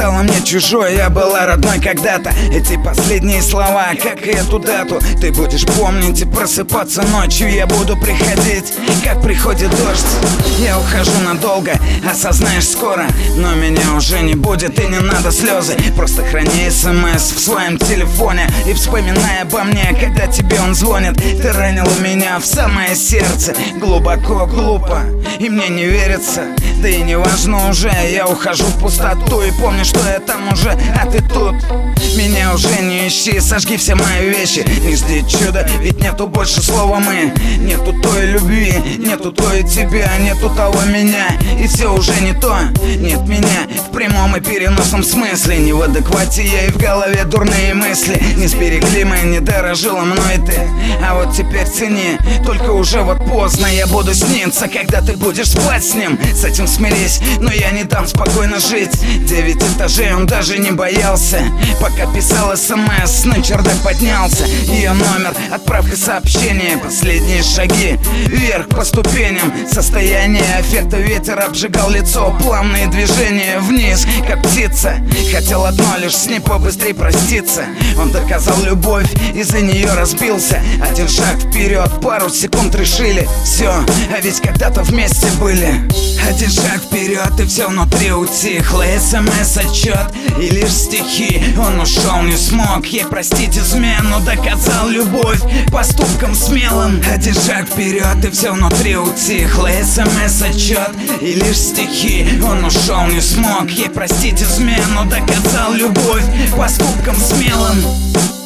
стала мне чужой, я была родной когда-то. Эти последние слова, как и эту дату, ты будешь помнить и просыпаться ночью. Я буду приходить, как приходит дождь. Я ухожу надолго, осознаешь скоро, но меня уже не будет и не надо слезы. Просто храни СМС в своем телефоне и вспоминай обо мне, когда тебе он звонит. Ты ранила меня в самое сердце, глубоко, глупо, и мне не верится. Да и не важно уже, я ухожу в пустоту и помню, что я там уже, а ты тут. Меня уже не ищи, сожги все мои вещи. Не жди чуда, ведь нету больше слова мы. Нету той любви, нету той тебя, нету того меня. И все уже не то, нет меня в прямом и переносном смысле. Не в адеквате я и в голове дурные мысли. Не сберегли мы, не дорожила мной ты. А вот теперь цени, только уже вот поздно. Я буду сниться, когда ты будешь спать с ним. С этим смирись, но я не дам спокойно жить. 9 этажей он даже не боялся. Пока писал СМС, на чердак поднялся. Ее номер, отправка сообщения, последние шаги вверх по ступеням. Состояние аффекта, ветер обжигал лицо. Плавные движения вниз, как птица. Хотел одно лишь с ней побыстрее проститься. Он доказал любовь, из-за нее разбился. Один шаг вперед, пару секунд решили. Все, а ведь когда-то вместе были. Один шаг вперед и все внутри утихло. СМС-отчет и лишь стихи. Он ушел, не смог ей простить измену. Доказал любовь поступком смелым. Один шаг вперед и все внутри утихло. СМС-отчет и лишь стихи. Он ушел, не смог ей простить измену. Доказал любовь поступком смелым.